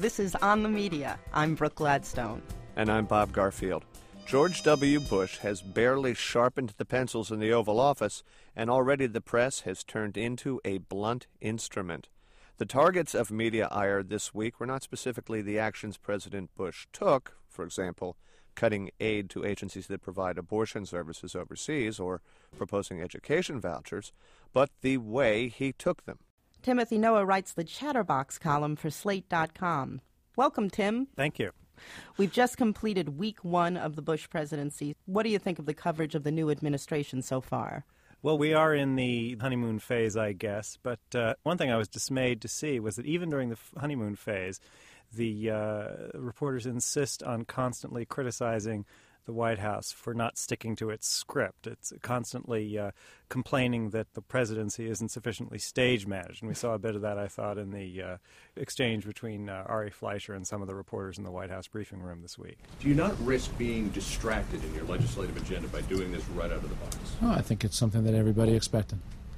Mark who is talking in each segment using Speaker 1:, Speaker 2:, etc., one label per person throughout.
Speaker 1: This is On the Media. I'm Brooke Gladstone.
Speaker 2: And I'm Bob Garfield. George W. Bush has barely sharpened the pencils in the Oval Office, and already the press has turned into a blunt instrument. The targets of media ire this week were not specifically the actions President Bush took, for example, cutting aid to agencies that provide abortion services overseas or proposing education vouchers, but the way he took them.
Speaker 1: Timothy Noah writes the Chatterbox column for Slate.com. Welcome, Tim.
Speaker 3: Thank you.
Speaker 1: We've just completed week one of the Bush presidency. What do you think of the coverage of the new administration so far?
Speaker 3: Well, we are in the honeymoon phase, I guess. But one thing I was dismayed to see was that even during the honeymoon phase, the reporters insist on constantly criticizing the White House for not sticking to its script. It's constantly complaining that the presidency isn't sufficiently stage managed. And we saw a bit of that, I thought, in the exchange between Ari Fleischer and some of the reporters in the White House briefing room this week.
Speaker 4: Do you not risk being distracted in your legislative agenda by doing this right out of the box?
Speaker 5: Oh, I think it's something that everybody expected.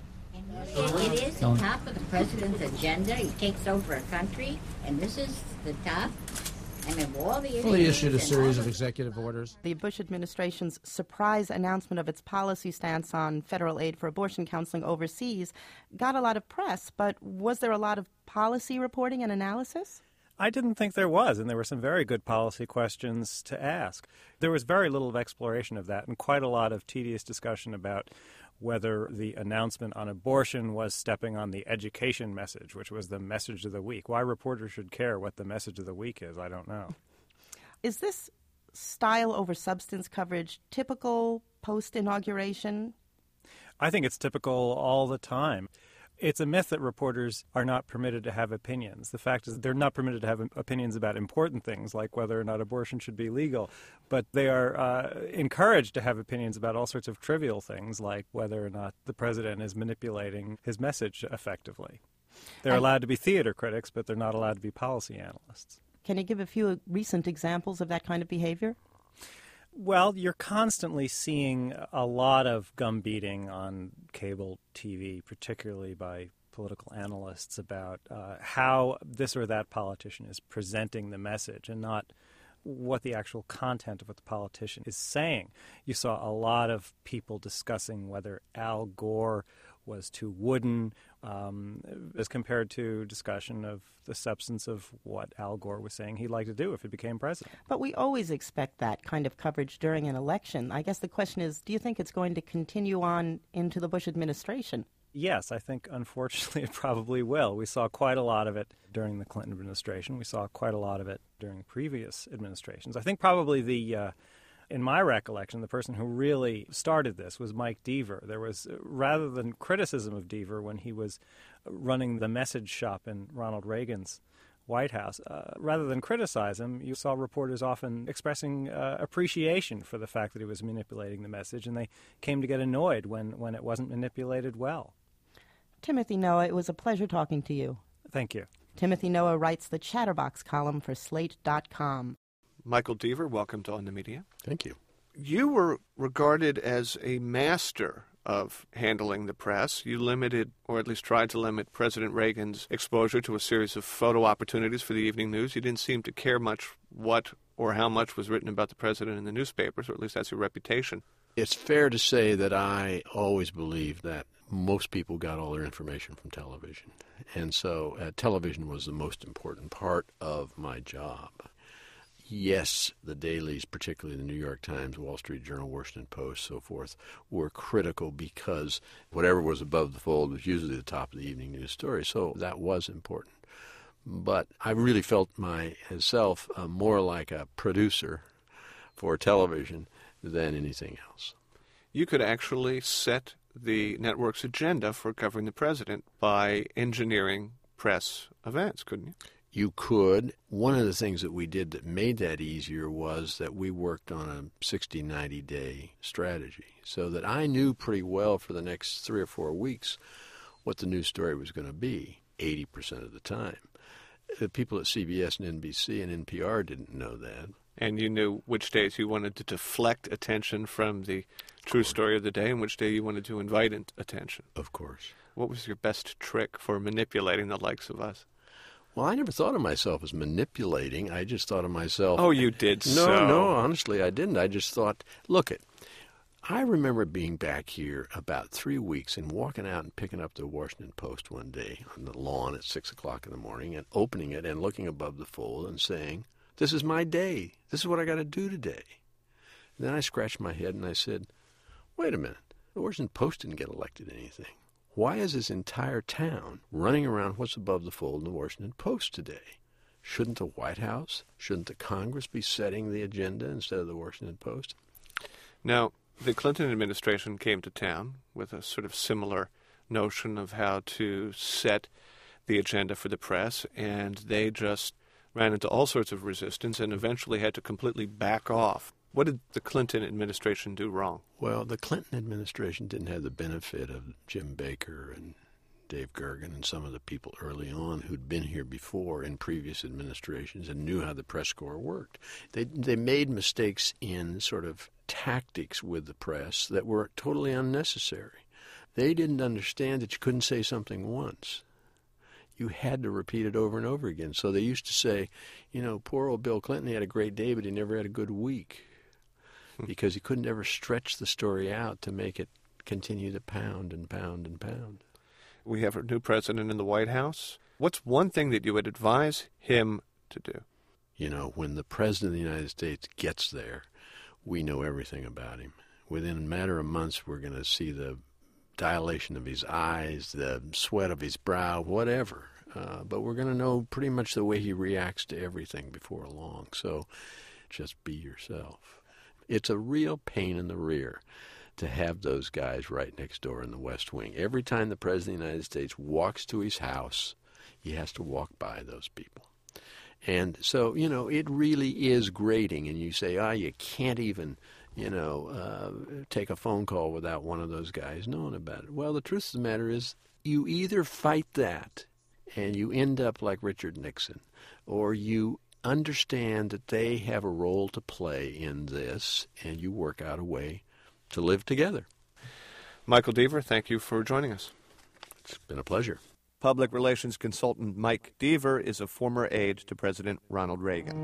Speaker 6: It is the top of the president's agenda. He takes over a country, and this is the top. I mean, all the issues.
Speaker 5: Well, he issued a series of executive orders.
Speaker 1: The Bush administration's surprise announcement of its policy stance on federal aid for abortion counseling overseas got a lot of press, but was there a lot of policy reporting and analysis?
Speaker 3: I didn't think there was, and there were some very good policy questions to ask. There was very little of exploration of that and quite a lot of tedious discussion about whether the announcement on abortion was stepping on the education message, which was the message of the week. Why reporters should care what the message of the week is, I don't know.
Speaker 1: Is this style over substance coverage typical post-inauguration?
Speaker 3: I think it's typical all the time. It's a myth that reporters are not permitted to have opinions. The fact is they're not permitted to have opinions about important things like whether or not abortion should be legal, but they are encouraged to have opinions about all sorts of trivial things like whether or not the president is manipulating his message effectively. They're allowed to be theater critics, but they're not allowed to be policy analysts.
Speaker 1: Can you give a few recent examples of that kind of behavior?
Speaker 3: Well, you're constantly seeing a lot of gum beating on cable TV, particularly by political analysts, about how this or that politician is presenting the message and not what the actual content of what the politician is saying. You saw a lot of people discussing whether Al Gore was too wooden as compared to discussion of the substance of what Al Gore was saying he'd like to do if he became president.
Speaker 1: But we always expect that kind of coverage during an election. I guess the question is, do you think it's going to continue on into the Bush administration?
Speaker 3: Yes, I think, unfortunately, it probably will. We saw quite a lot of it during the Clinton administration. We saw quite a lot of it during previous administrations. I think probably in my recollection, the person who really started this was Mike Deaver. There was, rather than criticism of Deaver when he was running the message shop in Ronald Reagan's White House, rather than criticize him, you saw reporters often expressing appreciation for the fact that he was manipulating the message, and they came to get annoyed when it wasn't manipulated well.
Speaker 1: Timothy Noah, it was a pleasure talking to you.
Speaker 3: Thank you.
Speaker 1: Timothy Noah writes the Chatterbox column for Slate.com.
Speaker 2: Michael Deaver, welcome to On the Media.
Speaker 7: Thank you.
Speaker 2: You were regarded as a master of handling the press. You limited, or at least tried to limit, President Reagan's exposure to a series of photo opportunities for the evening news. You didn't seem to care much what or how much was written about the president in the newspapers, or at least that's your reputation.
Speaker 7: It's fair to say that I always believed that most people got all their information from television. And so television was the most important part of my job. Yes, the dailies, particularly the New York Times, Wall Street Journal, Washington Post, so forth, were critical because whatever was above the fold was usually the top of the evening news story. So that was important. But I really felt myself more like a producer for television than anything else.
Speaker 2: You could actually set the network's agenda for covering the president by engineering press events, couldn't you?
Speaker 7: You could. One of the things that we did that made that easier was that we worked on a 60, 90-day strategy so that I knew pretty well for the next 3 or 4 weeks what the news story was going to be 80% of the time. The people at CBS and NBC and NPR didn't know that.
Speaker 2: And you knew which days you wanted to deflect attention from the true story of the day and which day you wanted to invite attention.
Speaker 7: Of course.
Speaker 2: What was your best trick for manipulating the likes of us?
Speaker 7: Well, I never thought of myself as manipulating. I just thought of myself...
Speaker 2: Oh, you did
Speaker 7: No, honestly, I didn't. I just thought, look it. I remember being back here about 3 weeks and walking out and picking up the Washington Post one day on the lawn at 6 o'clock in the morning and opening it and looking above the fold and saying, this is my day. This is what I got to do today. And then I scratched my head and I said, wait a minute. The Washington Post didn't get elected anything. Why is this entire town running around what's above the fold in the Washington Post today? Shouldn't the White House, shouldn't the Congress be setting the agenda instead of the Washington Post?
Speaker 2: Now, the Clinton administration came to town with a sort of similar notion of how to set the agenda for the press, and they just ran into all sorts of resistance and eventually had to completely back off. What did the Clinton administration do wrong?
Speaker 7: Well, the Clinton administration didn't have the benefit of Jim Baker and Dave Gergen and some of the people early on who'd been here before in previous administrations and knew how the press corps worked. They made mistakes in sort of tactics with the press that were totally unnecessary. They didn't understand that you couldn't say something once. You had to repeat it over and over again. So they used to say, poor old Bill Clinton, he had a great day, but he never had a good week because he couldn't ever stretch the story out to make it continue to pound and pound and pound.
Speaker 2: We have a new president in the White House. What's one thing that you would advise him to do?
Speaker 7: When the president of the United States gets there, we know everything about him. Within a matter of months, we're going to see the dilation of his eyes, the sweat of his brow, whatever. But we're going to know pretty much the way he reacts to everything before long. So just be yourself. It's a real pain in the rear to have those guys right next door in the West Wing. Every time the President of the United States walks to his house, he has to walk by those people. And so, it really is grating. And you say, you can't even, take a phone call without one of those guys knowing about it. Well, the truth of the matter is you either fight that and you end up like Richard Nixon, or you understand that they have a role to play in this and you work out a way to live together.
Speaker 2: Michael Deaver, thank you for joining us.
Speaker 7: It's been a pleasure.
Speaker 2: Public relations consultant Mike Deaver is a former aide to President Ronald Reagan.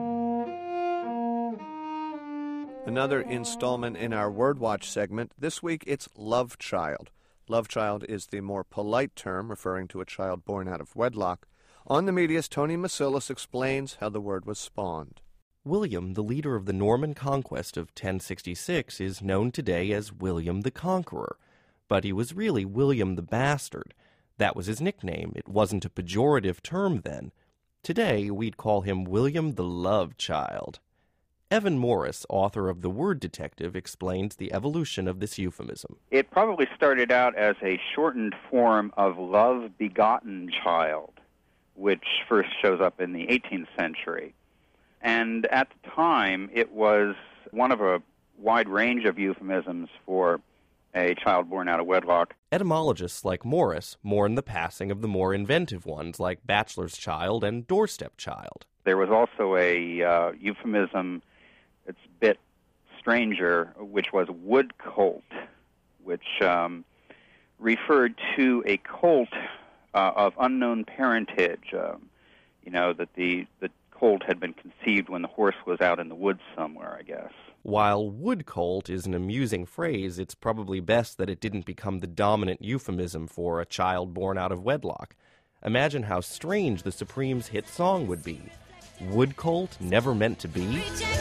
Speaker 2: Another installment in our Word Watch segment. This week it's love child. Love child is the more polite term referring to a child born out of wedlock. On the Media's Tony Masilis explains how the word was spawned.
Speaker 8: William, the leader of the Norman conquest of 1066, is known today as William the Conqueror, but he was really William the Bastard. That was his nickname. It wasn't a pejorative term then. Today, we'd call him William the Love Child. Evan Morris, author of The Word Detective, explains the evolution of this euphemism.
Speaker 9: It probably started out as a shortened form of love-begotten child, which first shows up in the 18th century. And at the time, it was one of a wide range of euphemisms for a child born out of wedlock.
Speaker 8: Etymologists like Morris mourn the passing of the more inventive ones like bachelor's child and doorstep child.
Speaker 9: There was also a euphemism, it's a bit stranger, which was wood colt, which referred to a colt of unknown parentage. That the colt had been conceived when the horse was out in the woods somewhere, I guess.
Speaker 8: While wood colt is an amusing phrase, it's probably best that it didn't become the dominant euphemism for a child born out of wedlock. Imagine how strange the Supremes' hit song would be. Wood colt, never meant to be?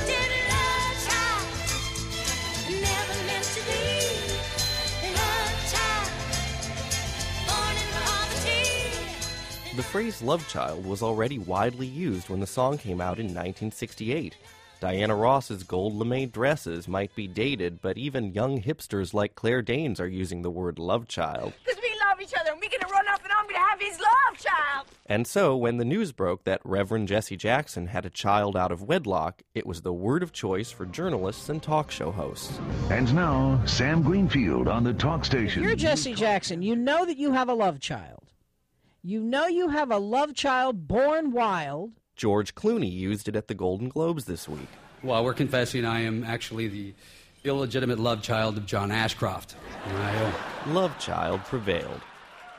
Speaker 8: The phrase love child was already widely used when the song came out in 1968. Diana Ross's gold lame dresses might be dated, but even young hipsters like Claire Danes are using the word love child.
Speaker 10: Because we love each other and we're going to run up and I'm going to have his love child.
Speaker 8: And so, when the news broke that Reverend Jesse Jackson had a child out of wedlock, it was the word of choice for journalists and talk show hosts.
Speaker 11: And now, Sam Greenfield on the talk station.
Speaker 12: If you're Jesse Jackson, you know that you have a love child. You know you have a love child born wild.
Speaker 8: George Clooney used it at the Golden Globes this week.
Speaker 13: Well, we're confessing I am actually the illegitimate love child of John Ashcroft.
Speaker 8: Love child prevailed.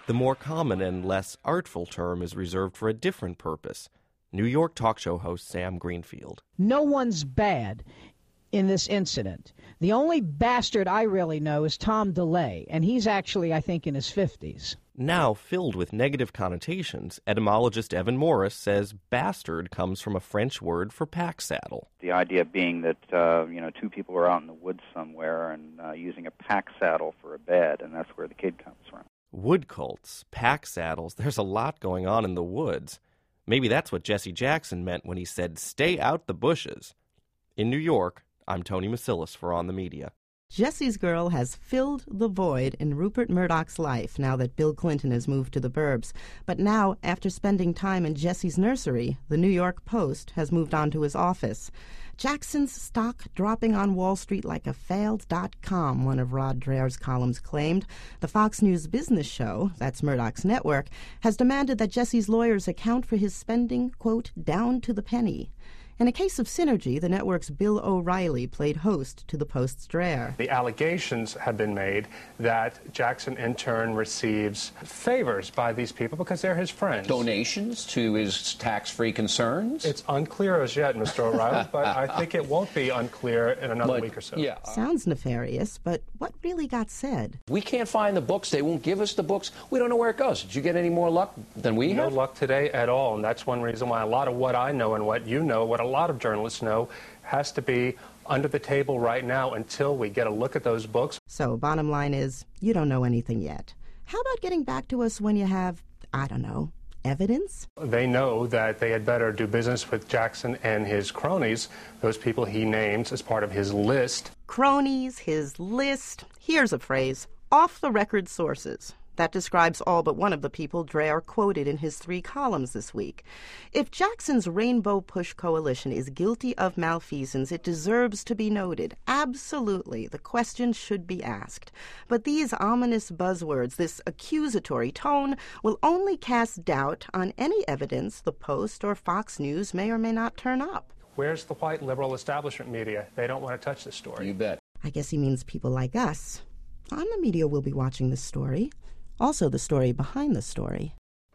Speaker 8: The more common and less artful term is reserved for a different purpose. New York talk show host Sam Greenfield.
Speaker 12: No one's bad in this incident. The only bastard I really know is Tom DeLay, and he's actually, I think, in his 50s.
Speaker 8: Now filled with negative connotations, etymologist Evan Morris says bastard comes from a French word for pack saddle.
Speaker 9: The idea being that, two people are out in the woods somewhere and using a pack saddle for a bed, and that's where the kid comes from.
Speaker 8: Wood cults, pack saddles, there's a lot going on in the woods. Maybe that's what Jesse Jackson meant when he said, "Stay out the bushes." In New York, I'm Tony Masilis for On the Media.
Speaker 1: Jesse's Girl has filled the void in Rupert Murdoch's life now that Bill Clinton has moved to the burbs. But now, after spending time in Jesse's nursery, the New York Post has moved on to his office. Jackson's stock dropping on Wall Street like a failed .com, one of Rod Dreher's columns claimed. The Fox News business show, that's Murdoch's network, has demanded that Jesse's lawyers account for his spending, quote, down to the penny. In a case of synergy, the network's Bill O'Reilly played host to the Post's Dreher.
Speaker 14: The allegations have been made that Jackson in turn receives favors by these people because they're his friends.
Speaker 15: Donations to his tax-free concerns?
Speaker 14: It's unclear as yet, Mr. O'Reilly, but I think it won't be unclear in another week or so.
Speaker 15: Yeah.
Speaker 1: Sounds nefarious, but what really got said?
Speaker 15: We can't find the books. They won't give us the books. We don't know where it goes. Did you get any more luck than we have?
Speaker 14: No luck today at all, and that's one reason why a lot of what I know and what you know, what a lot of journalists know, has to be under the table right now until we get a look at those books.
Speaker 1: So, bottom line is, you don't know anything yet. How about getting back to us when you have, evidence?
Speaker 14: They know that they had better do business with Jackson and his cronies, those people he names as part of his list.
Speaker 1: Cronies, his list. Here's a phrase, off-the-record sources. That describes all but one of the people Dreher quoted in his 3 columns this week. If Jackson's Rainbow Push Coalition is guilty of malfeasance, it deserves to be noted. Absolutely, the question should be asked. But these ominous buzzwords, this accusatory tone, will only cast doubt on any evidence the Post or Fox News may or may not turn up.
Speaker 14: Where's the white liberal establishment media? They don't want to touch this story.
Speaker 15: You bet.
Speaker 1: I guess he means people like us. On the Media will be watching this story. Also the story behind the story.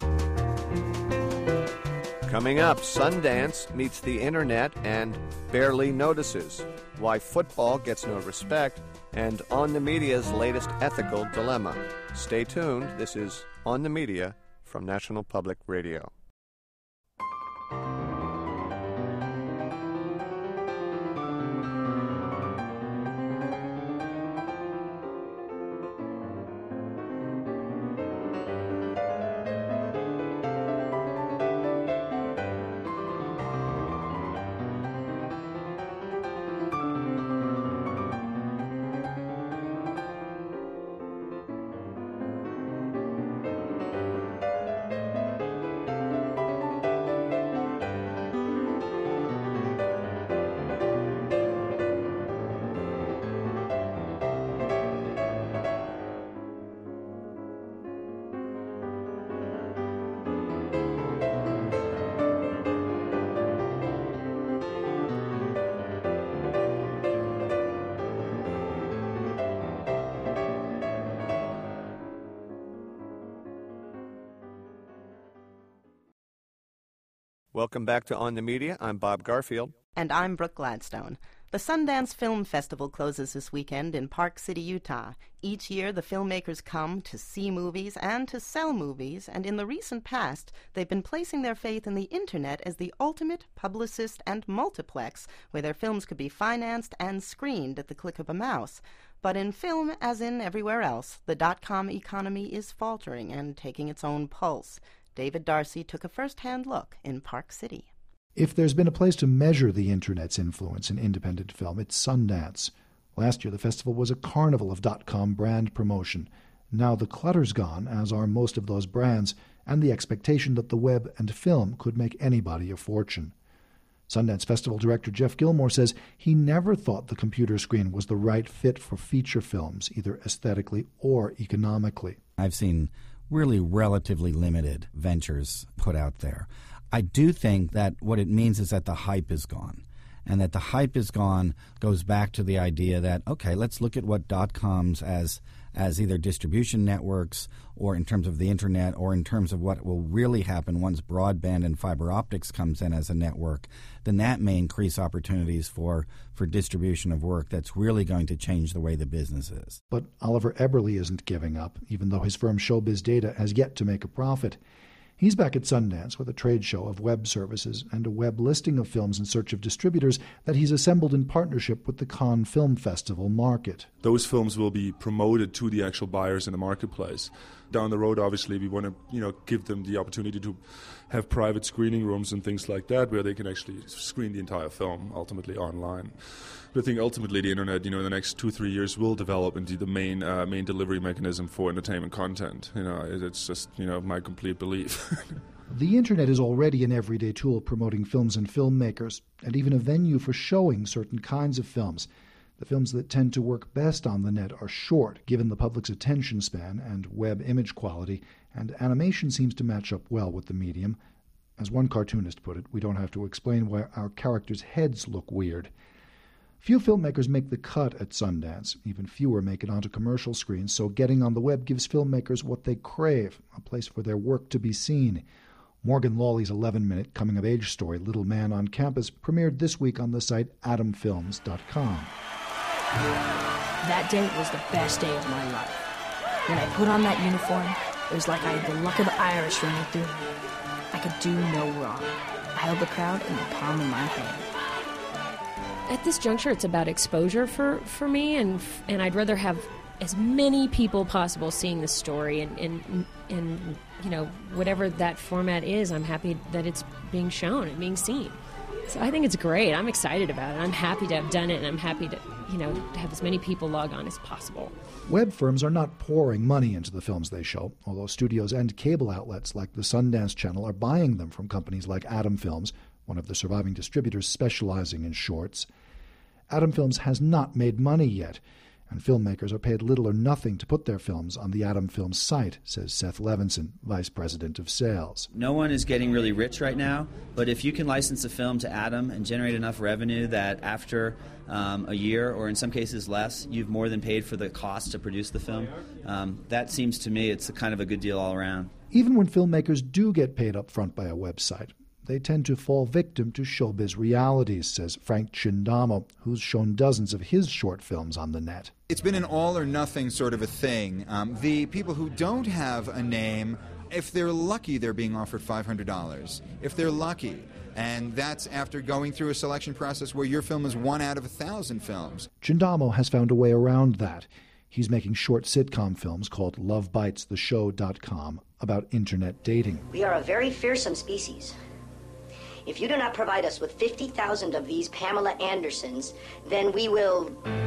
Speaker 2: Coming up, Sundance meets the internet and barely notices, why football gets no respect, and On the Media's latest ethical dilemma. Stay tuned. This is On the Media from National Public Radio. Welcome back to On the Media. I'm Bob Garfield.
Speaker 1: And I'm Brooke Gladstone. The Sundance Film Festival closes this weekend in Park City, Utah. Each year, the filmmakers come to see movies and to sell movies, and in the recent past, they've been placing their faith in the Internet as the ultimate publicist and multiplex, where their films could be financed and screened at the click of a mouse. But in film, as in everywhere else, the .com economy is faltering and taking its own pulse. David Darcy took a first-hand look in Park City.
Speaker 16: If there's been a place to measure the Internet's influence in independent film, it's Sundance. Last year, the festival was a carnival of .com brand promotion. Now the clutter's gone, as are most of those brands, and the expectation that the web and film could make anybody a fortune. Sundance Festival Director Jeff Gilmore says he never thought the computer screen was the right fit for feature films, either aesthetically or economically.
Speaker 17: I've seen really relatively limited ventures put out there. I do think that what it means is that the hype is gone. and that the hype is gone goes back to the idea that, okay, let's look at what .coms as either distribution networks or in terms of the internet or in terms of what will really happen once broadband and fiber optics comes in as a network, then that may increase opportunities for distribution of work that's really going to change the way the business is.
Speaker 16: But Oliver Eberle isn't giving up, even though his firm Showbiz Data has yet to make a profit. He's back at Sundance with a trade show of web services and a web listing of films in search of distributors that he's assembled in partnership with the Cannes Film Festival market.
Speaker 18: Those films will be promoted to the actual buyers in the marketplace. Down the road, obviously, we want to, give them the opportunity to have private screening rooms and things like that where they can actually screen the entire film ultimately online. But I think ultimately the internet, in the next 2-3 years will develop into the main delivery mechanism for entertainment content. It's just, my complete belief.
Speaker 16: The internet is already an everyday tool promoting films and filmmakers, and even a venue for showing certain kinds of films. The films that tend to work best on the net are short, given the public's attention span and web image quality, and animation seems to match up well with the medium. As one cartoonist put it, we don't have to explain why our characters' heads look weird. Few filmmakers make the cut at Sundance. Even fewer make it onto commercial screens, so getting on the web gives filmmakers what they crave, a place for their work to be seen. Morgan Lawley's 11-minute coming-of-age story, Little Man on Campus, premiered this week on the site adamfilms.com.
Speaker 19: That day was the best day of my life. When I put on that uniform, it was like I had the luck of the Irish running through me. I could do no wrong. I held the crowd in the palm of my hand.
Speaker 20: At this juncture, it's about exposure for me, and I'd rather have as many people possible seeing the story, and whatever that format is, I'm happy that it's being shown and being seen. So I think it's great. I'm excited about it. I'm happy to have done it, and I'm happy to have as many people log on as possible.
Speaker 16: Web firms are not pouring money into the films they show, although studios and cable outlets like the Sundance Channel are buying them from companies like Adam Films, one of the surviving distributors specializing in shorts. Adam Films has not made money yet, and filmmakers are paid little or nothing to put their films on the Adam Films site, says Seth Levinson, Vice President of Sales.
Speaker 21: No one is getting really rich right now, but if you can license a film to Adam and generate enough revenue that after a year, or in some cases less, you've more than paid for the cost to produce the film, that seems to me it's kind of a good deal all around.
Speaker 16: Even when filmmakers do get paid up front by a website, they tend to fall victim to showbiz realities, says Frank Chindamo, who's shown dozens of his short films on the net.
Speaker 22: It's been an all-or-nothing sort of a thing. The people who don't have a name, if they're lucky, they're being offered $500. If they're lucky. And that's after going through a selection process where your film is 1 out of 1,000 films.
Speaker 16: Chindamo has found a way around that. He's making short sitcom films called LoveBitesTheShow.com about internet dating.
Speaker 23: We are a very fearsome species. If you do not provide us with 50,000 of these Pamela Andersons, then we will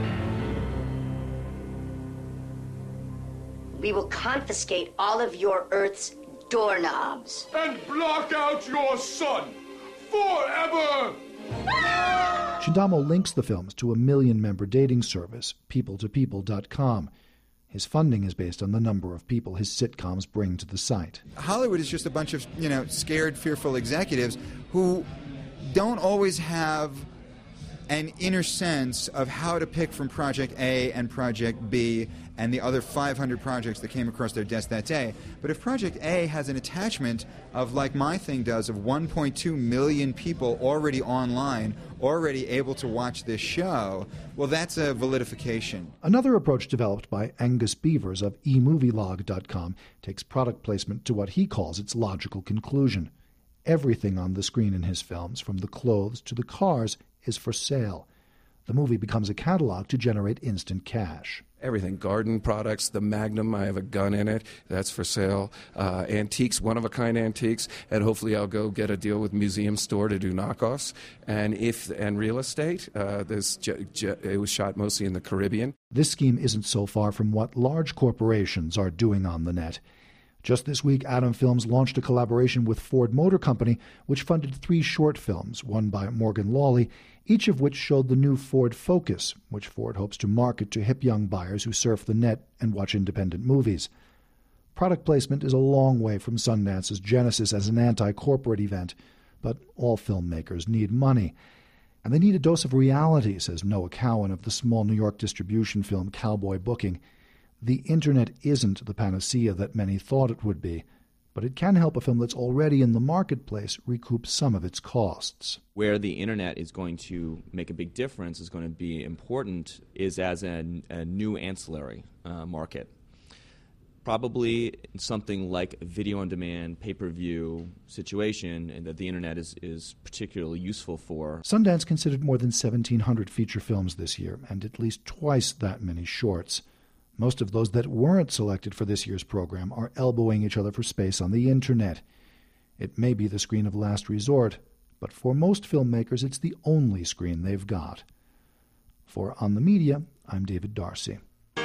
Speaker 23: confiscate all of your Earth's doorknobs.
Speaker 24: And block out your sun forever!
Speaker 16: Chindamo links the films to a 1 million-member dating service, peopletopeople.com. His funding is based on the number of people his sitcoms bring to the site.
Speaker 22: Hollywood is just a bunch of, scared, fearful executives who don't always have an inner sense of how to pick from Project A and Project B and the other 500 projects that came across their desk that day. But if Project A has an attachment of, like my thing does, of 1.2 million people already online, already able to watch this show, well, that's a validification.
Speaker 16: Another approach developed by Angus Beavers of eMovieLog.com takes product placement to what he calls its logical conclusion. Everything on the screen in his films, from the clothes to the cars, is for sale. The movie becomes a catalog to generate instant cash.
Speaker 25: Everything, garden products, the Magnum, I have a gun in it, that's for sale. Antiques, one-of-a-kind antiques, and hopefully I'll go get a deal with Museum Store to do knockoffs. And real estate, it was shot mostly in the Caribbean.
Speaker 16: This scheme isn't so far from what large corporations are doing on the net. Just this week, Adam Films launched a collaboration with Ford Motor Company, which funded 3 short films, one by Morgan Lawley, each of which showed the new Ford Focus, which Ford hopes to market to hip young buyers who surf the net and watch independent movies. Product placement is a long way from Sundance's genesis as an anti-corporate event, but all filmmakers need money. And they need a dose of reality, says Noah Cowan of the small New York distribution film Cowboy Booking. The Internet isn't the panacea that many thought it would be, but it can help a film that's already in the marketplace recoup some of its costs.
Speaker 3: Where the Internet is going to make a big difference, is going to be important, is as a new ancillary market. Probably something like a video-on-demand, pay-per-view situation, and that the Internet is particularly useful for.
Speaker 16: Sundance considered more than 1,700 feature films this year, and at least twice that many shorts. Most of those that weren't selected for this year's program are elbowing each other for space on the Internet. It may be the screen of last resort, but for most filmmakers it's the only screen they've got. For On the Media, I'm David Darcy.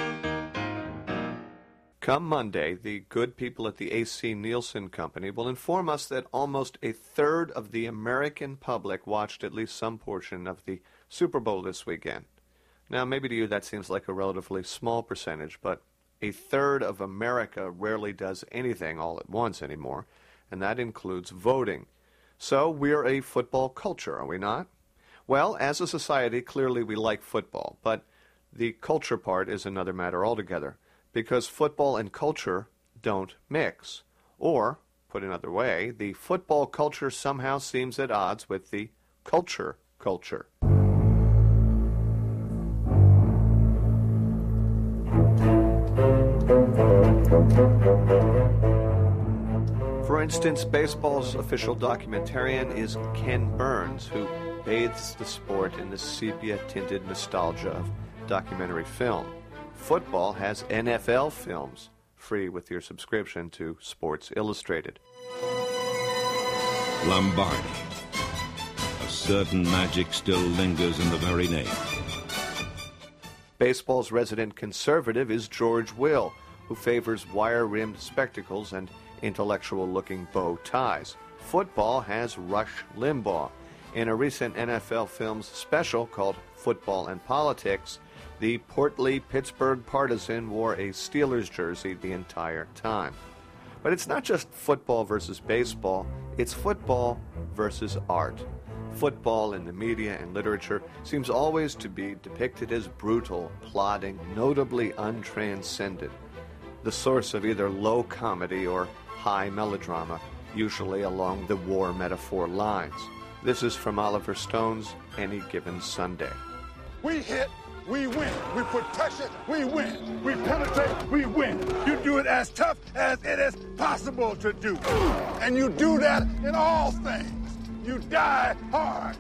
Speaker 2: Come Monday, the good people at the A.C. Nielsen Company will inform us that almost a third of the American public watched at least some portion of the Super Bowl this weekend. Now, maybe to you that seems like a relatively small percentage, but a third of America rarely does anything all at once anymore, and that includes voting. So we're a football culture, are we not? Well, as a society, clearly we like football, but the culture part is another matter altogether, because football and culture don't mix. Or, put another way, the football culture somehow seems at odds with the culture. For instance, baseball's official documentarian is Ken Burns, who bathes the sport in the sepia-tinted nostalgia of documentary film. Football has NFL films, free with your subscription to Sports Illustrated.
Speaker 4: Lombardi. A certain magic still lingers in the very name.
Speaker 2: Baseball's resident conservative is George Will, who favors wire-rimmed spectacles and intellectual-looking bow ties. Football has Rush Limbaugh. In a recent NFL Films special called Football and Politics, the portly Pittsburgh partisan wore a Steelers jersey the entire time. But it's not just football versus baseball, it's football versus art. Football in the media and literature seems always to be depicted as brutal, plodding, notably untranscended, the source of either low comedy or high melodrama, usually along the war metaphor lines. This is from Oliver Stone's Any Given Sunday.
Speaker 24: We hit, we win. We put pressure, we win. We penetrate, we win. You do it as tough as it is possible to do. And you do that in all things. You die hard.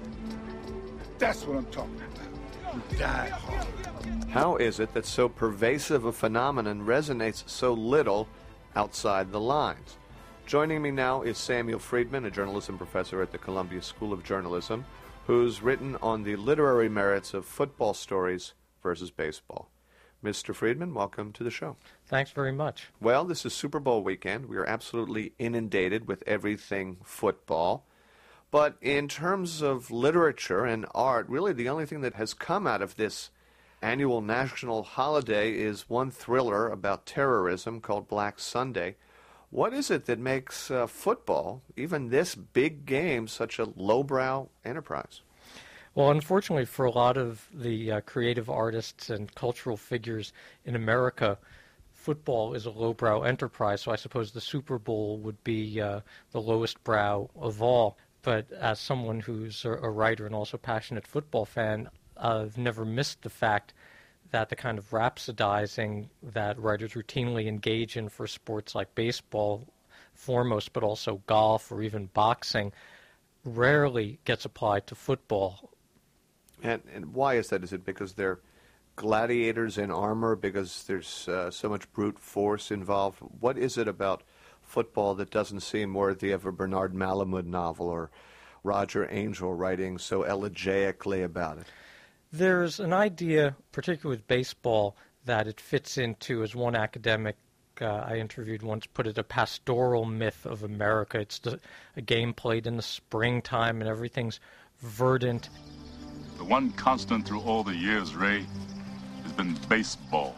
Speaker 24: That's what I'm talking about. You die hard.
Speaker 2: How is it that so pervasive a phenomenon resonates so little outside the lines? Joining me now is Samuel Friedman, a journalism professor at the Columbia School of Journalism, who's written on the literary merits of football stories versus baseball. Mr. Friedman, welcome to the show.
Speaker 5: Thanks very much.
Speaker 2: Well, this is Super Bowl weekend. We are absolutely inundated with everything football. But in terms of literature and art, really the only thing that has come out of this annual national holiday is one thriller about terrorism called Black Sunday. What is it that makes football, even this big game, such a lowbrow enterprise?
Speaker 5: Well, unfortunately for a lot of the creative artists and cultural figures in America, football is a lowbrow enterprise, so I suppose the Super Bowl would be the lowest brow of all. But as someone who's a writer and also passionate football fan, I've never missed the fact that the kind of rhapsodizing that writers routinely engage in for sports like baseball, foremost, but also golf or even boxing, rarely gets applied to football.
Speaker 2: And why is that? Is it because they're gladiators in armor, because there's so much brute force involved? What is it about football that doesn't seem worthy of a Bernard Malamud novel or Roger Angell writing so elegiacally about it?
Speaker 5: There's an idea, particularly with baseball, that it fits into, as one academic I interviewed once put it, a pastoral myth of America. It's a game played in the springtime and everything's verdant.
Speaker 6: The one constant through all the years, Ray, has been baseball.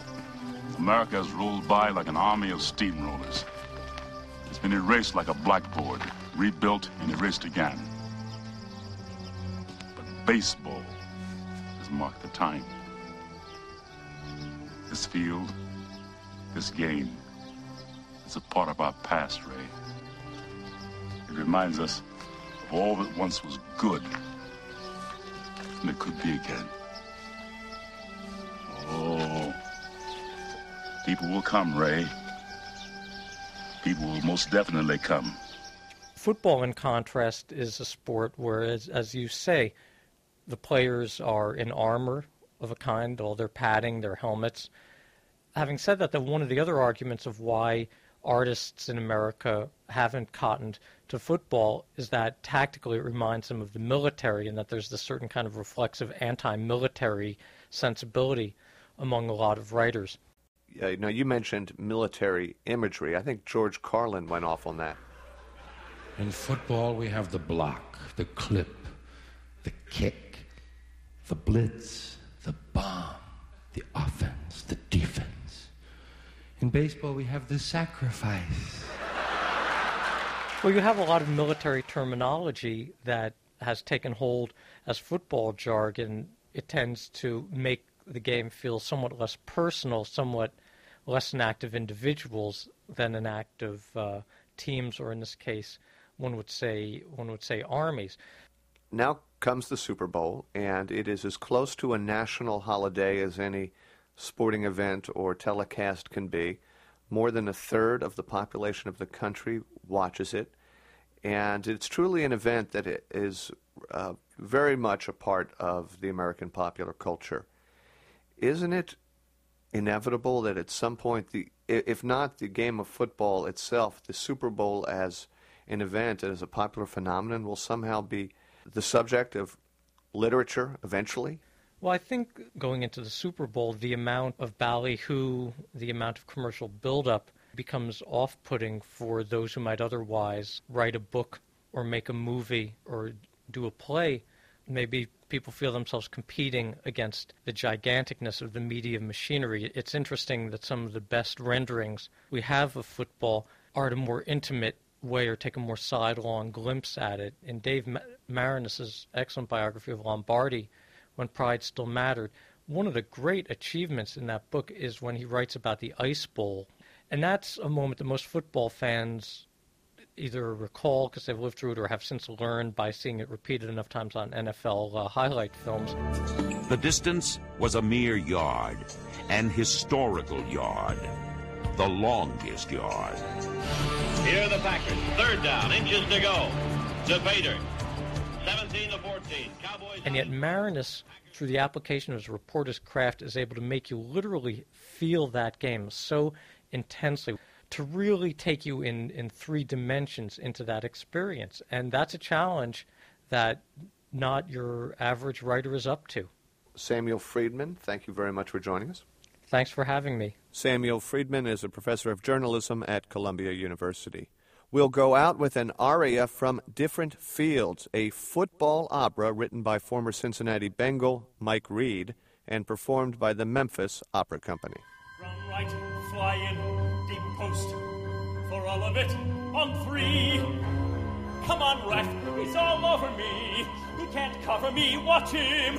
Speaker 6: America has rolled by like an army of steamrollers. It's been erased like a blackboard, rebuilt and erased again. But baseball has marked the time. This field, this game, is a part of our past, Ray. It reminds us of all that once was good, and it could be again. Oh, people will come, Ray. People will most definitely come.
Speaker 5: Football, in contrast, is a sport where, as you say, the players are in armor of a kind, all their padding, their helmets. Having said that, one of the other arguments of why artists in America haven't cottoned to football is that tactically it reminds them of the military, and that there's this certain kind of reflexive anti-military sensibility among a lot of writers.
Speaker 2: Now, you mentioned military imagery. I think George Carlin went off on that.
Speaker 7: In football, we have the block, the clip, the kick, the blitz, the bomb, the offense, the defense. In baseball, we have the sacrifice.
Speaker 5: Well, you have a lot of military terminology that has taken hold as football jargon. It tends to make the game feel somewhat less personal, somewhat less an act of individuals than an act of teams, or in this case, one would say armies.
Speaker 2: Now comes the Super Bowl, and it is as close to a national holiday as any sporting event or telecast can be. More than a third of the population of the country watches it, and it's truly an event that is very much a part of the American popular culture. Isn't it inevitable that at some point, if not the game of football itself, the Super Bowl as an event, as a popular phenomenon, will somehow be the subject of literature eventually?
Speaker 5: Well, I think going into the Super Bowl, the amount of ballyhoo, the amount of commercial buildup becomes off-putting for those who might otherwise write a book or make a movie or do a play. Maybe people feel themselves competing against the giganticness of the media machinery. It's interesting that some of the best renderings we have of football are at a more intimate way or take a more sidelong glimpse at it. In Dave Marinis's excellent biography of Lombardi, When Pride Still Mattered, one of the great achievements in that book is when he writes about the Ice Bowl. And that's a moment that most football fans either recall because they've lived through it or have since learned by seeing it repeated enough times on NFL highlight films.
Speaker 10: The distance was a mere yard, an historical yard, the longest yard.
Speaker 11: Here are the Packers. Third down, inches to go. To Bader. 17-14. Cowboys.
Speaker 5: And yet Marinis, through the application of his reporter's craft, is able to make you literally feel that game so intensely, to really take you in three dimensions into that experience. And that's a challenge that not your average writer is up to.
Speaker 2: Samuel Friedman, thank you very much for joining us.
Speaker 5: Thanks for having me.
Speaker 2: Samuel Friedman is a professor of journalism at Columbia University. We'll go out with an aria from Different Fields, a football opera written by former Cincinnati Bengal Mike Reed and performed by the Memphis Opera Company.
Speaker 12: Run right, fly in, deep post, for all of it, on three. Come on, ref, it's all over me. He can't cover me, watch him.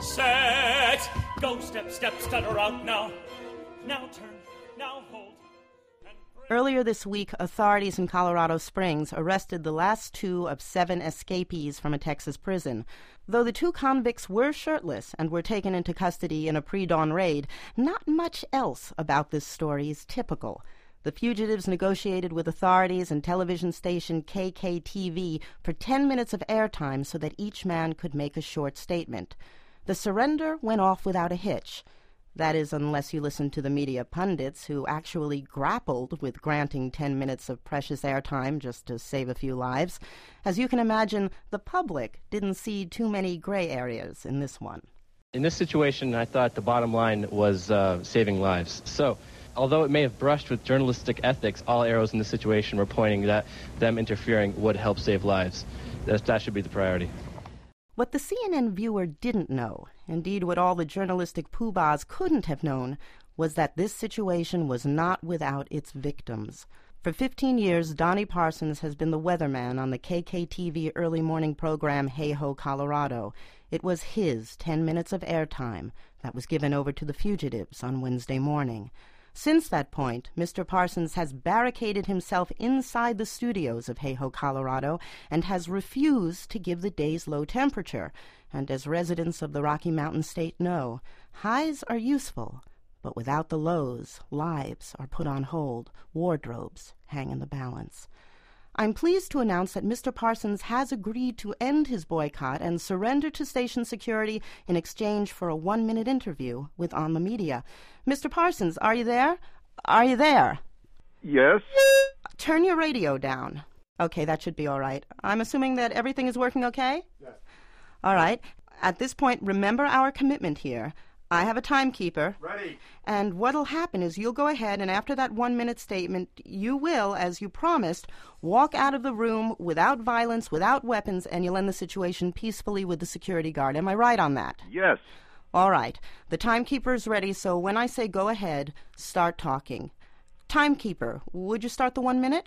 Speaker 12: Set, go, step, stutter out now. Now turn, now hold.
Speaker 1: Earlier this week, authorities in Colorado Springs arrested the last 2 of 7 escapees from a Texas prison. Though the 2 convicts were shirtless and were taken into custody in a pre-dawn raid, not much else about this story is typical. The fugitives negotiated with authorities and television station KKTV for 10 minutes of airtime so that each man could make a short statement. The surrender went off without a hitch. That is, unless you listen to the media pundits who actually grappled with granting 10 minutes of precious airtime just to save a few lives. As you can imagine, the public didn't see too many gray areas in this one.
Speaker 13: In this situation, I thought the bottom line was saving lives. So, although it may have brushed with journalistic ethics, all arrows in this situation were pointing that them interfering would help save lives. That should be the priority.
Speaker 1: What the CNN viewer didn't know, indeed what all the journalistic poobahs couldn't have known, was that this situation was not without its victims. For 15 years, Donnie Parsons has been the weatherman on the KKTV early morning program Hey Ho, Colorado. It was his 10 minutes of airtime that was given over to the fugitives on Wednesday morning. Since that point, Mr. Parsons has barricaded himself inside the studios of Hey Ho, Colorado, and has refused to give the day's low temperature. And as residents of the Rocky Mountain State know, highs are useful, but without the lows, lives are put on hold, wardrobes hang in the balance. I'm pleased to announce that Mr. Parsons has agreed to end his boycott and surrender to station security in exchange for a 1-minute interview with On the Media. Mr. Parsons, are you there? Are you there?
Speaker 8: Yes.
Speaker 1: Turn your radio down. Okay, that should be all right. I'm assuming that everything is working okay?
Speaker 8: Yes.
Speaker 1: All right. At this point, remember our commitment here. I have a timekeeper.
Speaker 8: Ready.
Speaker 1: And what'll happen is you'll go ahead, and after that 1-minute statement, you will, as you promised, walk out of the room without violence, without weapons, and you'll end the situation peacefully with the security guard. Am I right on that?
Speaker 8: Yes.
Speaker 1: All right. The timekeeper's ready, so when I say go ahead, start talking. Timekeeper, would you start the 1 minute?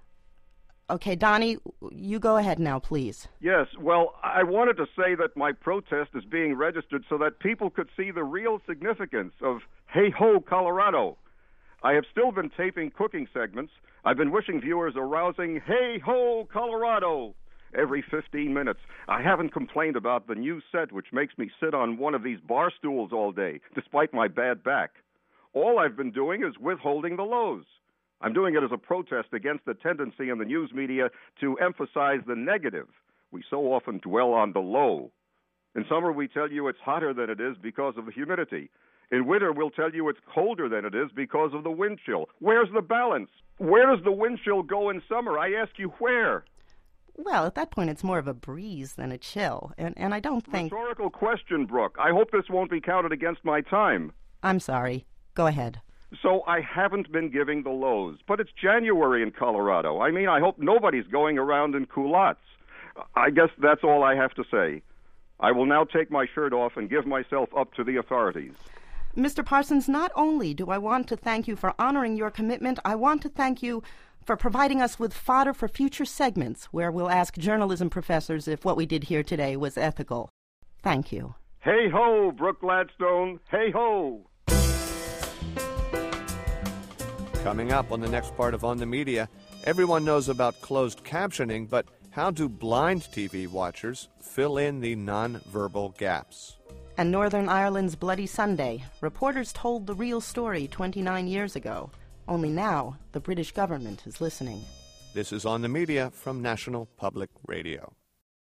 Speaker 1: Okay, Donnie, you go ahead now, please.
Speaker 8: Yes, well, I wanted to say that my protest is being registered so that people could see the real significance of Hey Ho, Colorado. I have still been taping cooking segments. I've been wishing viewers a rousing Hey Ho, Colorado every 15 minutes. I haven't complained about the new set, which makes me sit on one of these bar stools all day, despite my bad back. All I've been doing is withholding the lows. I'm doing it as a protest against the tendency in the news media to emphasize the negative. We so often dwell on the low. In summer, we tell you it's hotter than it is because of the humidity. In winter, we'll tell you it's colder than it is because of the wind chill. Where's the balance? Where does the wind chill go in summer? I ask you, where?
Speaker 1: Well, at that point, it's more of a breeze than a chill, and I don't think...
Speaker 8: Rhetorical question, Brooke. I hope this won't be counted against my time.
Speaker 1: I'm sorry. Go ahead.
Speaker 8: So I haven't been giving the lows, but it's January in Colorado. I mean, I hope nobody's going around in culottes. I guess that's all I have to say. I will now take my shirt off and give myself up to the authorities.
Speaker 1: Mr. Parsons, not only do I want to thank you for honoring your commitment, I want to thank you for providing us with fodder for future segments where we'll ask journalism professors if what we did here today was ethical. Thank you.
Speaker 8: Hey ho, Brooke Gladstone. Hey ho.
Speaker 2: Coming up on the next part of On the Media, everyone knows about closed captioning, but how do blind TV watchers fill in the non-verbal gaps?
Speaker 1: And Northern Ireland's Bloody Sunday. Reporters told the real story 29 years ago. Only now, the British government is listening.
Speaker 2: This is On the Media from National Public Radio.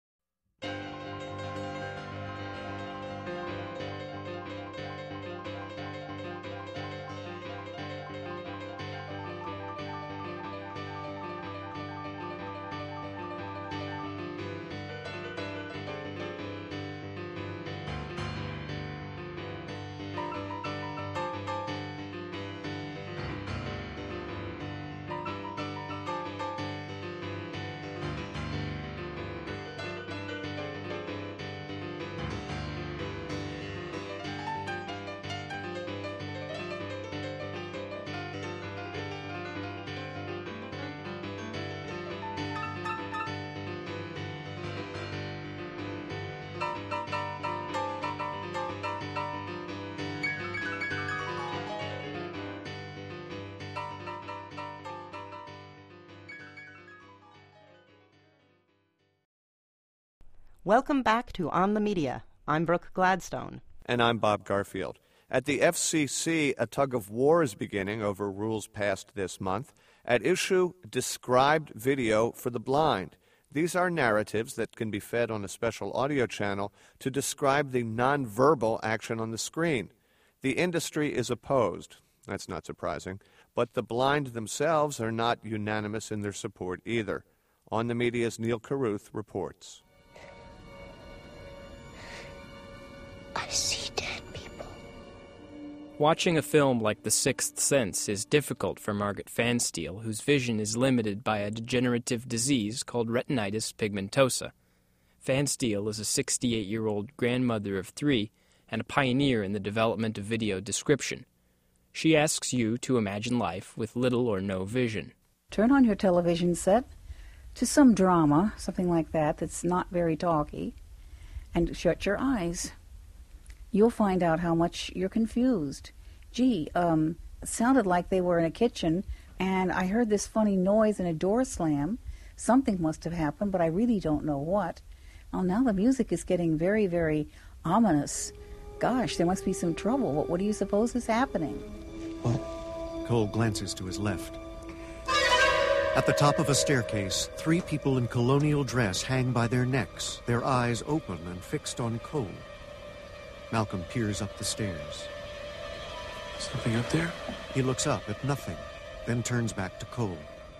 Speaker 1: Welcome back to On the Media. I'm Brooke Gladstone.
Speaker 2: And I'm Bob Garfield. At the FCC, a tug-of-war is beginning over rules passed this month. At issue, described video for the blind. These are narratives that can be fed on a special audio channel to describe the nonverbal action on the screen. The industry is opposed. That's not surprising. But the blind themselves are not unanimous in their support either. On the Media's Neil Carruth reports.
Speaker 9: I see dead people.
Speaker 14: Watching a film like The Sixth Sense is difficult for Margaret Fansteel, whose vision is limited by a degenerative disease called retinitis pigmentosa. Fansteel is a 68-year-old grandmother of 3 and a pioneer in the development of video description. She asks you to imagine life with little or no vision.
Speaker 15: Turn on your television set to some drama, something like that, that's not very talky, and shut your eyes. You'll find out how much you're confused. Gee, it sounded like they were in a kitchen, and I heard this funny noise and a door slam. Something must have happened, but I really don't know what. Oh, now the music is getting very, very ominous. Gosh, there must be some trouble. What do you suppose is happening?
Speaker 17: Cole glances to his left. At the top of a staircase, 3 people in colonial dress hang by their necks, their eyes open and fixed on Cole. Malcolm peers up the stairs.
Speaker 18: Something up there?
Speaker 17: He looks up at nothing, then turns back to Cole.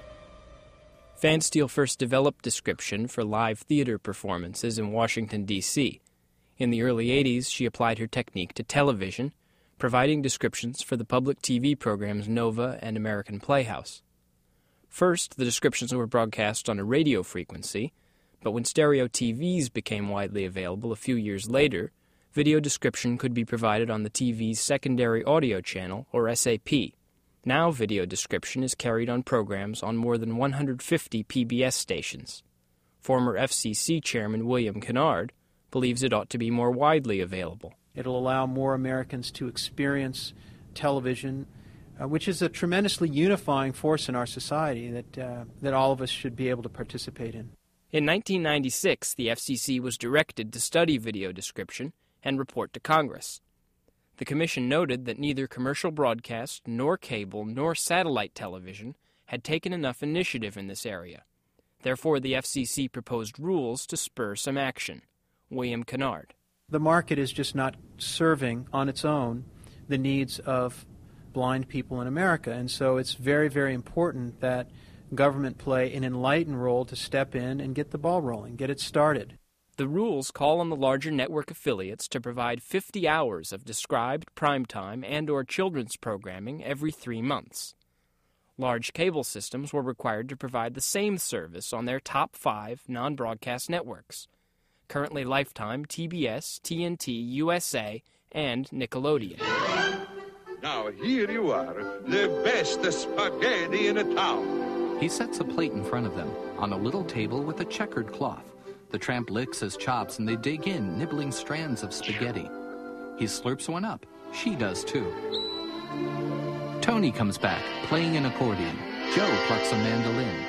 Speaker 14: Pfanstiehl first developed description for live theater performances in Washington, D.C. In the early 80s, she applied her technique to television, providing descriptions for the public TV programs Nova and American Playhouse. First, the descriptions were broadcast on a radio frequency, but when stereo TVs became widely available a few years later, video description could be provided on the TV's secondary audio channel, or SAP. Now video description is carried on programs on more than 150 PBS stations. Former FCC Chairman William Kennard believes it ought to be more widely available.
Speaker 19: It'll allow more Americans to experience television, which is a tremendously unifying force in our society that all of us should be able to participate in.
Speaker 14: In 1996, the FCC was directed to study video description and report to Congress. The Commission noted that neither commercial broadcast, nor cable, nor satellite television had taken enough initiative in this area. Therefore, the FCC proposed rules to spur some action. William Kennard.
Speaker 19: The market is just not serving on its own the needs of blind people in America, and so it's very, very important that government play an enlightened role to step in and get the ball rolling, get it started.
Speaker 14: The rules call on the larger network affiliates to provide 50 hours of described primetime and/or children's programming every 3 months. Large cable systems were required to provide the same service on their top 5 non-broadcast networks, currently Lifetime, TBS, TNT, USA, and Nickelodeon.
Speaker 20: Now here you are, the best spaghetti in a town.
Speaker 26: He sets a plate in front of them on a little table with a checkered cloth. The tramp licks his chops and they dig in, nibbling strands of spaghetti. He slurps one up. She does too. Tony comes back, playing an accordion. Joe plucks a mandolin.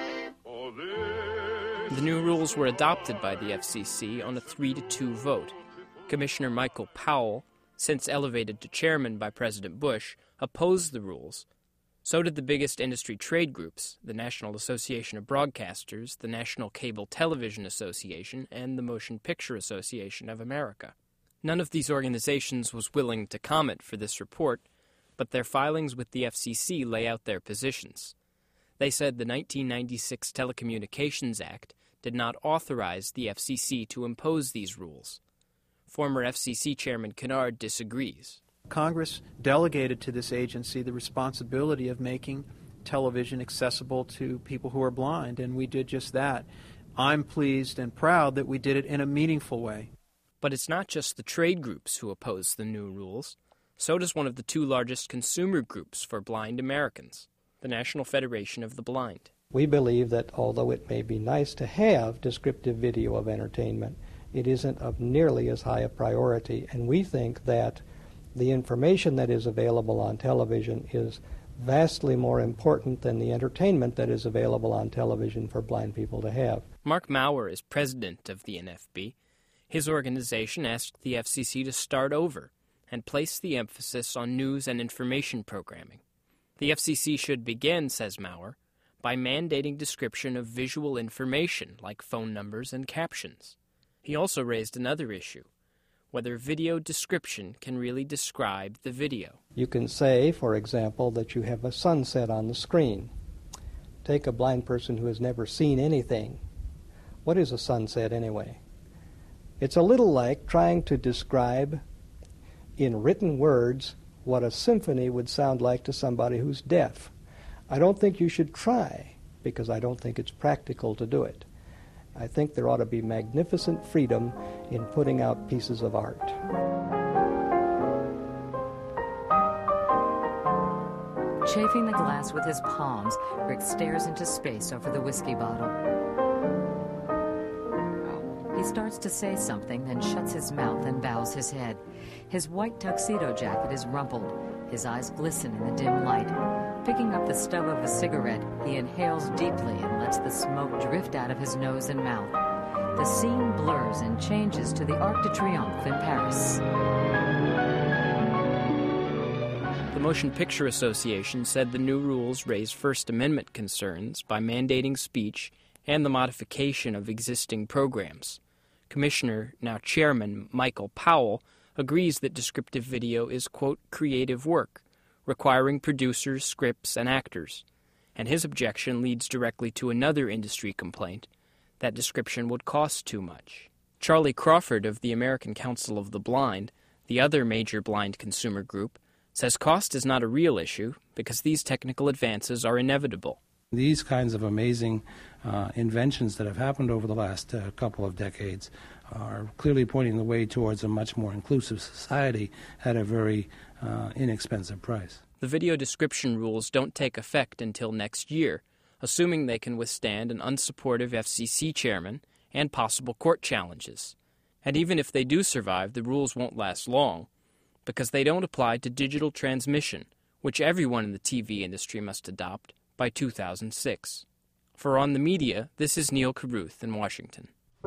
Speaker 14: The new rules were adopted by the FCC on a 3-2 vote. Commissioner Michael Powell, since elevated to chairman by President Bush, opposed the rules. So did the biggest industry trade groups, the National Association of Broadcasters, the National Cable Television Association, and the Motion Picture Association of America. None of these organizations was willing to comment for this report, but their filings with the FCC lay out their positions. They said the 1996 Telecommunications Act did not authorize the FCC to impose these rules. Former FCC Chairman Kennard disagrees.
Speaker 19: Congress delegated to this agency the responsibility of making television accessible to people who are blind, and we did just that. I'm pleased and proud that we did it in a meaningful way.
Speaker 14: But it's not just the trade groups who oppose the new rules. So does one of the 2 largest consumer groups for blind Americans, the National Federation of the Blind.
Speaker 27: We believe that although it may be nice to have descriptive video of entertainment, it isn't of nearly as high a priority, and we think that the information that is available on television is vastly more important than the entertainment that is available on television for blind people to have.
Speaker 14: Mark Maurer is president of the NFB. His organization asked the FCC to start over and place the emphasis on news and information programming. The FCC should begin, says Maurer, by mandating description of visual information like phone numbers and captions. He also raised another issue, whether video description can really describe the video.
Speaker 27: You can say, for example, that you have a sunset on the screen. Take a blind person who has never seen anything. What is a sunset anyway? It's a little like trying to describe in written words what a symphony would sound like to somebody who's deaf. I don't think you should try, because I don't think it's practical to do it. I think there ought to be magnificent freedom in putting out pieces of art.
Speaker 28: Chafing the glass with his palms, Rick stares into space over the whiskey bottle. He starts to say something, then shuts his mouth and bows his head. His white tuxedo jacket is rumpled. His eyes glisten in the dim light. Picking up the stub of a cigarette, he inhales deeply and lets the smoke drift out of his nose and mouth. The scene blurs and changes to the Arc de Triomphe in Paris.
Speaker 14: The Motion Picture Association said the new rules raise First Amendment concerns by mandating speech and the modification of existing programs. Commissioner, now Chairman, Michael Powell, agrees that descriptive video is, quote, creative work, requiring producers, scripts, and actors. And his objection leads directly to another industry complaint, that description would cost too much. Charlie Crawford of the American Council of the Blind, the other major blind consumer group, says cost is not a real issue because these technical advances are inevitable.
Speaker 3: These kinds of amazing inventions that have happened over the last couple of decades are clearly pointing the way towards a much more inclusive society at a very inexpensive price.
Speaker 14: The video description rules don't take effect until next year, assuming they can withstand an unsupportive FCC chairman and possible court challenges. And even if they do survive, the rules won't last long, because they don't apply to digital transmission, which everyone in the TV industry must adopt by 2006. For On the Media, this is Neil Carruth in Washington.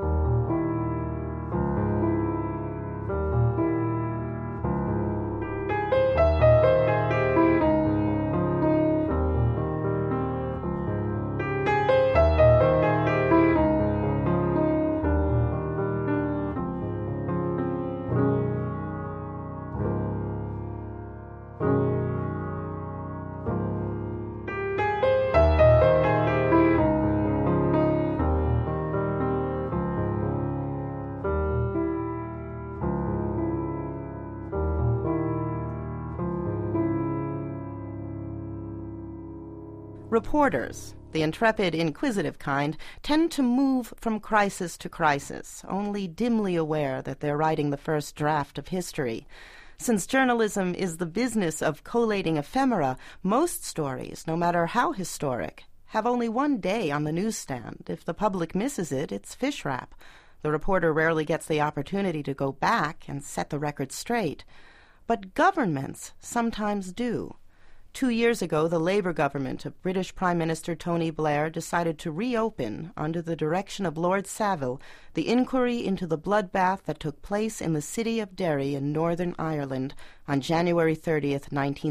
Speaker 1: Reporters, the intrepid, inquisitive kind, tend to move from crisis to crisis, only dimly aware that they're writing the first draft of history. Since journalism is the business of collating ephemera, most stories, no matter how historic, have only one day on the newsstand. If the public misses it, it's fish wrap. The reporter rarely gets the opportunity to go back and set the record straight. But governments sometimes do. 2 years ago, the Labour government of British Prime Minister Tony Blair decided to reopen, under the direction of Lord Savile, the inquiry into the bloodbath that took place in the city of Derry in Northern Ireland on January 30th,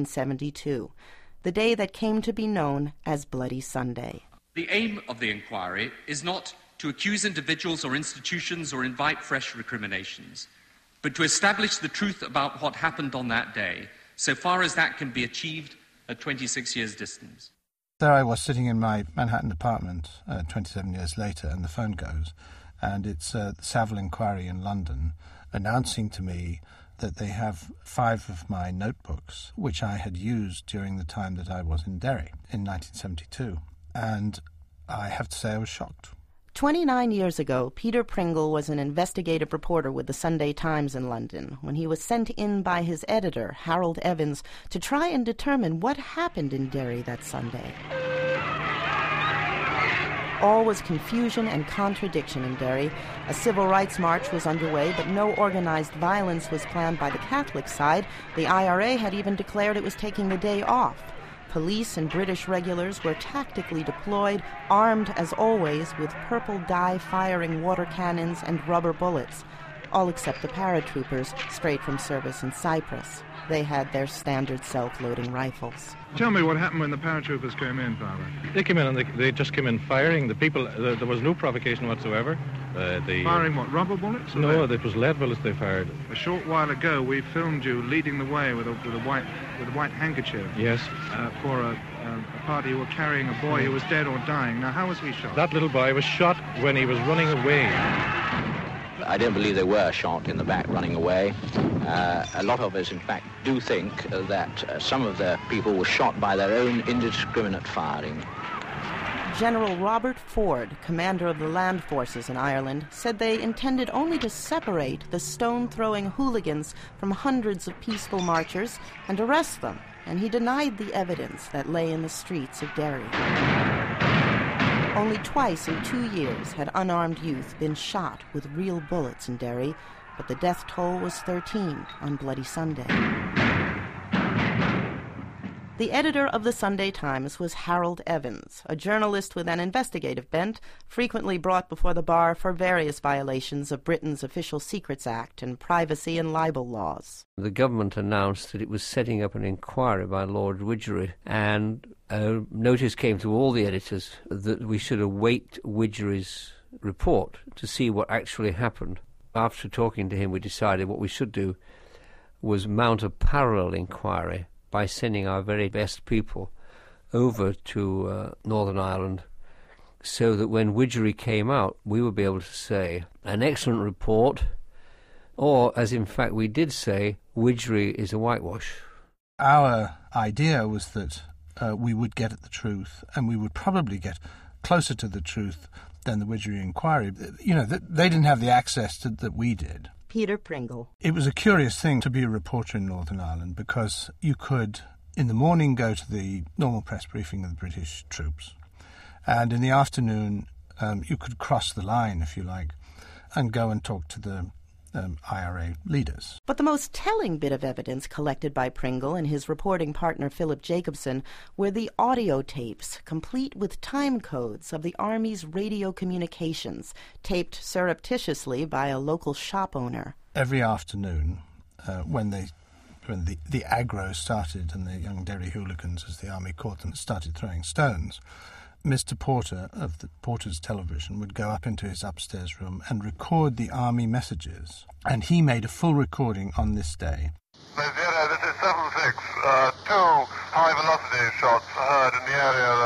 Speaker 1: 1972, the day that came to be known as Bloody Sunday.
Speaker 4: The aim of the inquiry is not to accuse individuals or institutions or invite fresh recriminations, but to establish the truth about what happened on that day, so far as that can be achieved at 26 years' distance.
Speaker 16: There I was sitting in my Manhattan apartment 27 years later, and the phone goes, and it's the Savile Inquiry in London announcing to me that they have 5 of my notebooks, which I had used during the time that I was in Derry in 1972. And I have to say I was shocked.
Speaker 1: 29 years ago, Peter Pringle was an investigative reporter with the Sunday Times in London when he was sent in by his editor, Harold Evans, to try and determine what happened in Derry that Sunday. All was confusion and contradiction in Derry. A civil rights march was underway, but no organized violence was planned by the Catholic side. The IRA had even declared it was taking the day off. Police and British regulars were tactically deployed, armed as always with purple dye-firing water cannons and rubber bullets, all except the paratroopers straight from service in Cyprus. They had their standard self-loading rifles.
Speaker 21: Tell me what happened when the paratroopers came in, Father.
Speaker 22: They came in and they just came in firing. The people, there was no provocation whatsoever.
Speaker 21: Firing what, rubber bullets?
Speaker 22: No, it was lead bullets they fired.
Speaker 21: A short while ago, we filmed you leading the way with a white handkerchief.
Speaker 22: Yes.
Speaker 21: For a party who were carrying a boy who was dead or dying. Now, how was he shot?
Speaker 22: That little boy was shot when he was running away.
Speaker 23: I don't believe they were shot in the back running away. A lot of us, in fact, do think that some of the people were shot by their own indiscriminate firing.
Speaker 1: General Robert Ford, commander of the land forces in Ireland, said they intended only to separate the stone-throwing hooligans from hundreds of peaceful marchers and arrest them, and he denied the evidence that lay in the streets of Derry. Only twice in 2 years had unarmed youth been shot with real bullets in Derry, but the death toll was 13 on Bloody Sunday. The editor of the Sunday Times was Harold Evans, a journalist with an investigative bent, frequently brought before the bar for various violations of Britain's Official Secrets Act and privacy and libel laws.
Speaker 5: The government announced that it was setting up an inquiry by Lord Widgery, and a notice came to all the editors that we should await Widgery's report to see what actually happened. After talking to him, we decided what we should do was mount a parallel inquiry by sending our very best people over to Northern Ireland, so that when Widgery came out, we would be able to say, an excellent report, or, as in fact we did say, Widgery is a whitewash.
Speaker 16: Our idea was that we would get at the truth, and we would probably get closer to the truth than the Widgery inquiry. You know, they didn't have the access that we did.
Speaker 1: Peter Pringle.
Speaker 16: It was a curious thing to be a reporter in Northern Ireland, because you could, in the morning, go to the normal press briefing of the British troops, and in the afternoon you could cross the line, if you like, and go and talk to the IRA leaders.
Speaker 1: But the most telling bit of evidence collected by Pringle and his reporting partner Philip Jacobson were the audio tapes, complete with time codes of the Army's radio communications, taped surreptitiously by a local shop owner.
Speaker 16: Every afternoon, when the aggro started and the young Derry hooligans, as the Army called them, started throwing stones, Mr. Porter of the Porter's Television would go up into his upstairs room and record the Army messages. And he made a full recording on this day.
Speaker 6: Nigeria, this is 7-6. 2 high-velocity shots heard in the area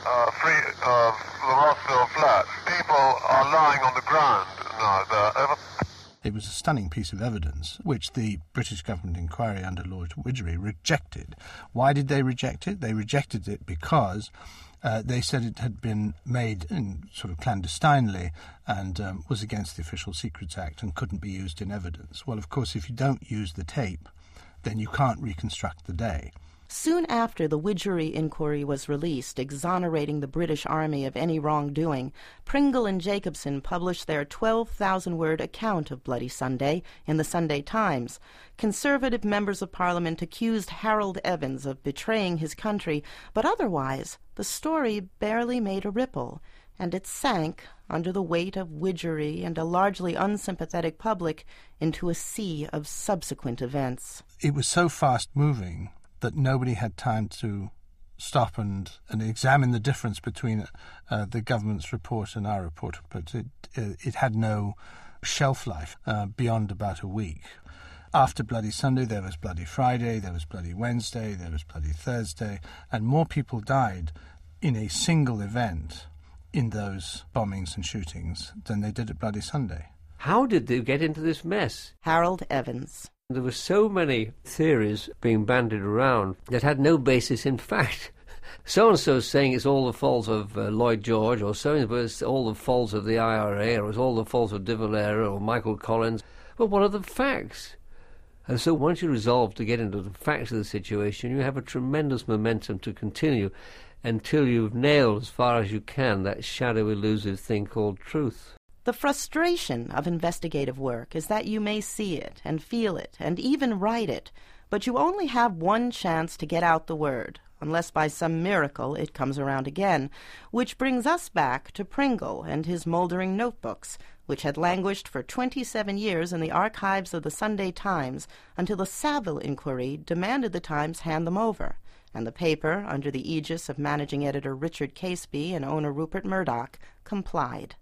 Speaker 6: of the Rossville Flats. People are lying on the ground now. Over.
Speaker 16: It was a stunning piece of evidence, which the British government inquiry under Lord Widgery rejected. Why did they reject it? They rejected it because they said it had been made in sort of clandestinely and was against the Official Secrets Act and couldn't be used in evidence. Well, of course, if you don't use the tape, then you can't reconstruct the day.
Speaker 1: Soon after the Widgery inquiry was released, exonerating the British Army of any wrongdoing, Pringle and Jacobson published their 12,000-word account of Bloody Sunday in the Sunday Times. Conservative members of Parliament accused Harold Evans of betraying his country, but otherwise the story barely made a ripple, and it sank under the weight of Widgery and a largely unsympathetic public into a sea of subsequent events.
Speaker 16: It was so fast-moving that nobody had time to stop and examine the difference between the government's report and our report, but it had no shelf life beyond about a week. After Bloody Sunday, there was Bloody Friday, there was Bloody Wednesday, there was Bloody Thursday, and more people died in a single event in those bombings and shootings than they did at Bloody Sunday.
Speaker 5: How did they get into this mess?
Speaker 1: Harold Evans.
Speaker 5: There were so many theories being bandied around that had no basis in fact. So-and-so saying it's all the fault of Lloyd George, or so-and-so it's all the fault of the IRA, or it's all the fault of De Valera or Michael Collins. Well, what are the facts? And so once you resolve to get into the facts of the situation, you have a tremendous momentum to continue until you've nailed as far as you can that shadow elusive thing called truth.
Speaker 1: The frustration of investigative work is that you may see it and feel it and even write it, but you only have one chance to get out the word, unless by some miracle it comes around again, which brings us back to Pringle and his mouldering notebooks, which had languished for 27 years in the archives of the Sunday Times until the Saville inquiry demanded the Times hand them over, and the paper, under the aegis of managing editor Richard Caseby and owner Rupert Murdoch, complied.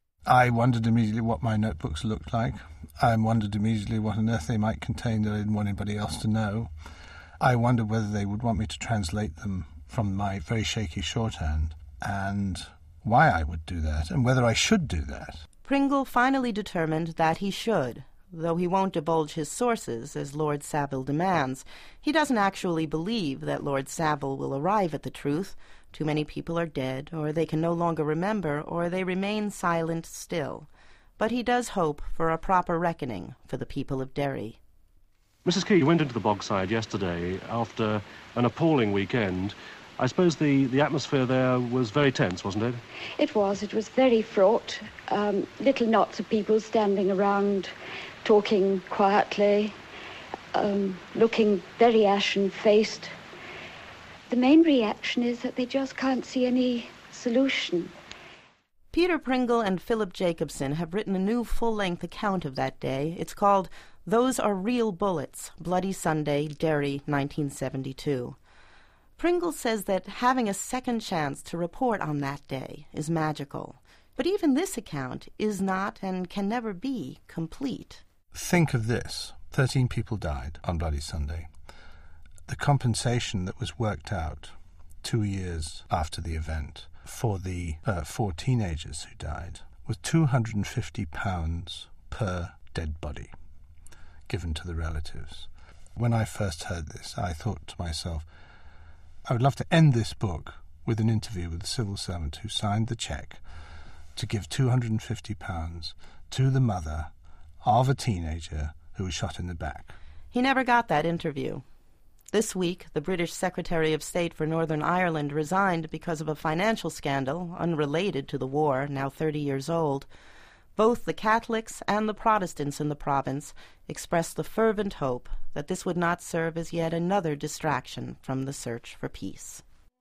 Speaker 16: I wondered immediately what my notebooks looked like. I wondered immediately what on earth they might contain that I didn't want anybody else to know. I wondered whether they would want me to translate them from my very shaky shorthand, and why I would do that, and whether I should do that.
Speaker 1: Pringle finally determined that he should, though he won't divulge his sources, as Lord Saville demands. He doesn't actually believe that Lord Saville will arrive at the truth. Too many people are dead, or they can no longer remember, or they remain silent still. But he does hope for a proper reckoning for the people of Derry.
Speaker 7: Mrs. Key, you went into the Bogside yesterday after an appalling weekend I suppose the atmosphere there was very tense, wasn't it?
Speaker 8: It was. It was very fraught. Little knots of people standing around, talking quietly, looking very ashen-faced. The main reaction is that they just can't see any solution.
Speaker 1: Peter Pringle and Philip Jacobson have written a new full-length account of that day. It's called Those Are Real Bullets, Bloody Sunday, Derry, 1972. Pringle says that having a second chance to report on that day is magical. But even this account is not and can never be complete.
Speaker 16: Think of this. 13 people died on Bloody Sunday. The compensation that was worked out 2 years after the event for the 4 teenagers who died was £250 per dead body given to the relatives. When I first heard this, I thought to myself, I would love to end this book with an interview with the civil servant who signed the cheque to give £250 to the mother of a teenager who was shot in the back.
Speaker 1: He never got that interview. This week, the British Secretary of State for Northern Ireland resigned because of a financial scandal unrelated to the war, now 30 years old. Both the Catholics and the Protestants in the province expressed the fervent hope that this would not serve as yet another distraction from the search for peace.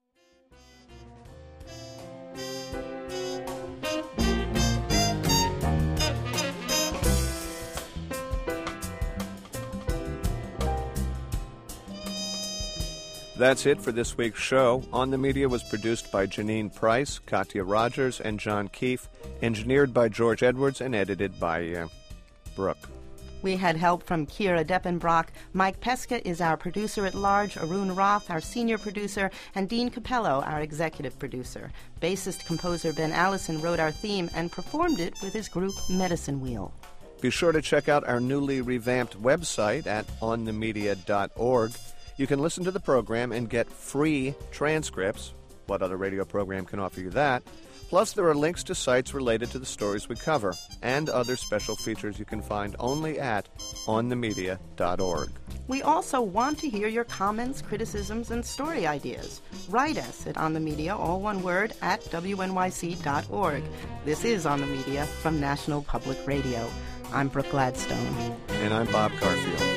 Speaker 2: That's it for this week's show. On the Media was produced by Janine Price, Katya Rogers, and John Keefe, engineered by George Edwards, and edited by Brooke.
Speaker 1: We had help from Kira Deppenbrock. Mike Pesca is our producer-at-large, Arun Roth, our senior producer, and Dean Capello, our executive producer. Bassist-composer Ben Allison wrote our theme and performed it with his group Medicine Wheel.
Speaker 2: Be sure to check out our newly revamped website at onthemedia.org. You can listen to the program and get free transcripts. What other radio program can offer you that? Plus, there are links to sites related to the stories we cover and other special features you can find only at onthemedia.org.
Speaker 1: We also want to hear your comments, criticisms, and story ideas. Write us at On the Media, all one word, at wnyc.org. This is On the Media from National Public Radio. I'm Brooke Gladstone.
Speaker 2: And I'm Bob Garfield.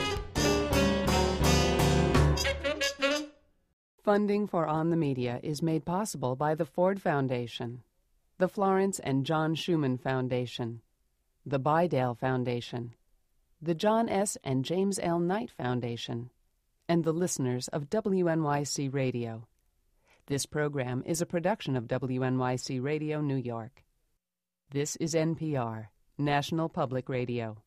Speaker 10: Funding for On the Media is made possible by the Ford Foundation, the Florence and John Schumann Foundation, the Bydale Foundation, the John S. and James L. Knight Foundation, and the listeners of WNYC Radio. This program is a production of WNYC Radio, New York. This is NPR, National Public Radio.